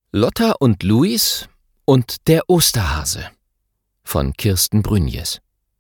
Lotta und Luis und der Osterhase von Kirsten Brünjes.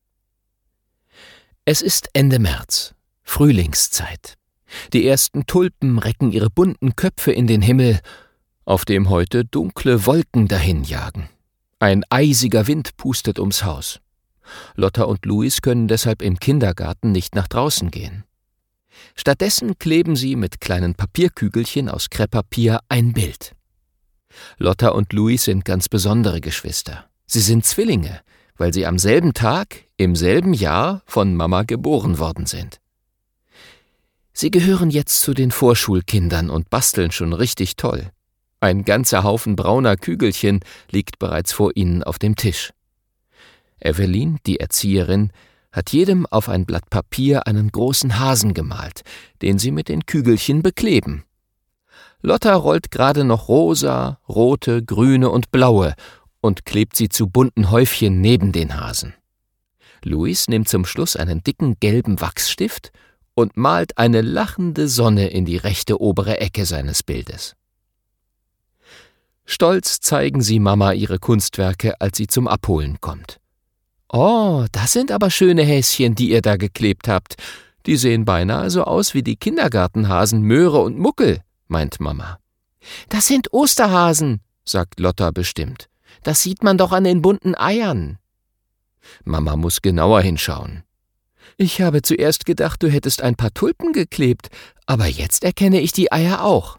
Es ist Ende März, Frühlingszeit. Die ersten Tulpen recken ihre bunten Köpfe in den Himmel, auf dem heute dunkle Wolken dahinjagen. Ein eisiger Wind pustet ums Haus. Lotta und Luis können deshalb im Kindergarten nicht nach draußen gehen. Stattdessen kleben sie mit kleinen Papierkügelchen aus Krepppapier ein Bild. Lotta und Luis sind ganz besondere Geschwister. Sie sind Zwillinge, weil sie am selben Tag, im selben Jahr von Mama geboren worden sind. Sie gehören jetzt zu den Vorschulkindern und basteln schon richtig toll. Ein ganzer Haufen brauner Kügelchen liegt bereits vor ihnen auf dem Tisch. Evelyn, die Erzieherin, hat jedem auf ein Blatt Papier einen großen Hasen gemalt, den sie mit den Kügelchen bekleben. Lotta rollt gerade noch rosa, rote, grüne und blaue und klebt sie zu bunten Häufchen neben den Hasen. Luis nimmt zum Schluss einen dicken gelben Wachsstift und malt eine lachende Sonne in die rechte obere Ecke seines Bildes. Stolz zeigen sie Mama ihre Kunstwerke, als sie zum Abholen kommt. »Oh, das sind aber schöne Häschen, die ihr da geklebt habt. Die sehen beinahe so aus wie die Kindergartenhasen Möhre und Muckel«, meint Mama. »Das sind Osterhasen«, sagt Lotta bestimmt. »Das sieht man doch an den bunten Eiern.« Mama muss genauer hinschauen. »Ich habe zuerst gedacht, du hättest ein paar Tulpen geklebt, aber jetzt erkenne ich die Eier auch.«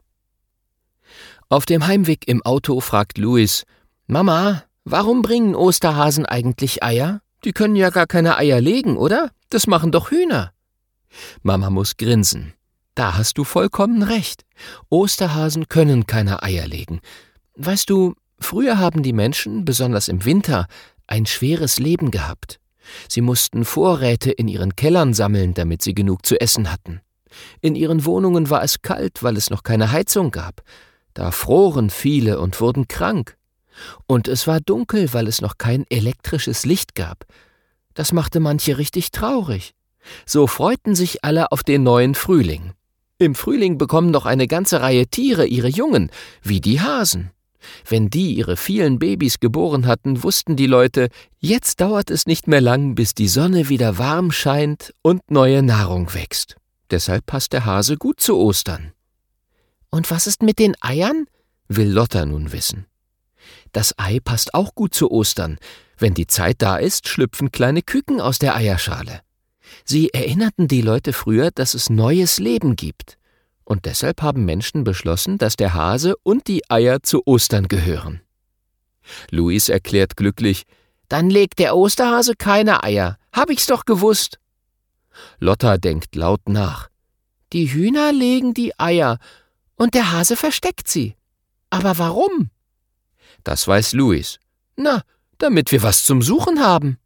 Auf dem Heimweg im Auto fragt Luis: »Mama, warum bringen Osterhasen eigentlich Eier? Die können ja gar keine Eier legen, oder? Das machen doch Hühner.« Mama muss grinsen. »Da hast du vollkommen recht. Osterhasen können keine Eier legen. Weißt du, früher haben die Menschen, besonders im Winter, ein schweres Leben gehabt. Sie mussten Vorräte in ihren Kellern sammeln, damit sie genug zu essen hatten. In ihren Wohnungen war es kalt, weil es noch keine Heizung gab. Da froren viele und wurden krank. Und es war dunkel, weil es noch kein elektrisches Licht gab. Das machte manche richtig traurig. So freuten sich alle auf den neuen Frühling. Im Frühling bekommen doch eine ganze Reihe Tiere ihre Jungen, wie die Hasen. Wenn die ihre vielen Babys geboren hatten, wussten die Leute, jetzt dauert es nicht mehr lang, bis die Sonne wieder warm scheint und neue Nahrung wächst. Deshalb passt der Hase gut zu Ostern.« »Und was ist mit den Eiern?«, will Lotta nun wissen. »Das Ei passt auch gut zu Ostern. Wenn die Zeit da ist, schlüpfen kleine Küken aus der Eierschale. Sie erinnerten die Leute früher, dass es neues Leben gibt. Und deshalb haben Menschen beschlossen, dass der Hase und die Eier zu Ostern gehören.« Luis erklärt glücklich: »Dann legt der Osterhase keine Eier. Hab ich's doch gewusst.« Lotta denkt laut nach. »Die Hühner legen die Eier und der Hase versteckt sie. Aber warum?« Das weiß Luis. »Na, damit wir was zum Suchen haben.«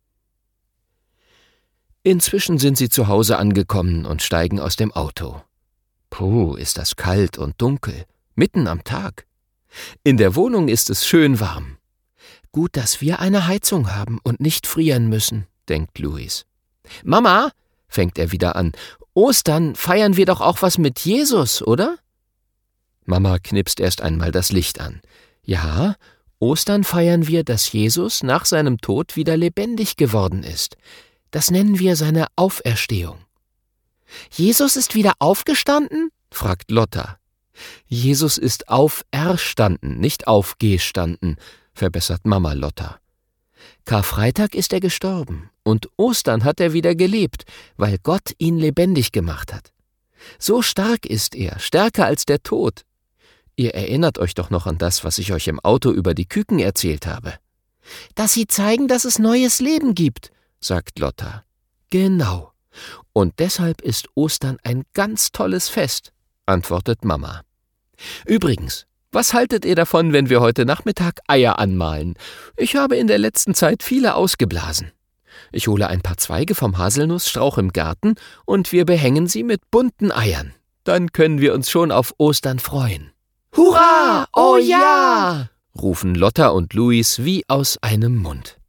Inzwischen sind sie zu Hause angekommen und steigen aus dem Auto. Puh, ist das kalt und dunkel, mitten am Tag. In der Wohnung ist es schön warm. »Gut, dass wir eine Heizung haben und nicht frieren müssen«, denkt Luis. »Mama«, fängt er wieder an, »Ostern feiern wir doch auch was mit Jesus, oder?« Mama knipst erst einmal das Licht an. »Ja, Ostern feiern wir, dass Jesus nach seinem Tod wieder lebendig geworden ist. Das nennen wir seine Auferstehung.« »Jesus ist wieder aufgestanden?«, fragt Lotta. »Jesus ist auferstanden, nicht aufgestanden«, verbessert Mama Lotta. »Karfreitag ist er gestorben und Ostern hat er wieder gelebt, weil Gott ihn lebendig gemacht hat. So stark ist er, stärker als der Tod. Ihr erinnert euch doch noch an das, was ich euch im Auto über die Küken erzählt habe.« »Dass sie zeigen, dass es neues Leben gibt«, sagt Lotta. »Genau. Und deshalb ist Ostern ein ganz tolles Fest«, antwortet Mama. »Übrigens, was haltet ihr davon, wenn wir heute Nachmittag Eier anmalen? Ich habe in der letzten Zeit viele ausgeblasen. Ich hole ein paar Zweige vom Haselnussstrauch im Garten und wir behängen sie mit bunten Eiern. Dann können wir uns schon auf Ostern freuen.« »Hurra! Oh ja!«, rufen Lotta und Luis wie aus einem Mund.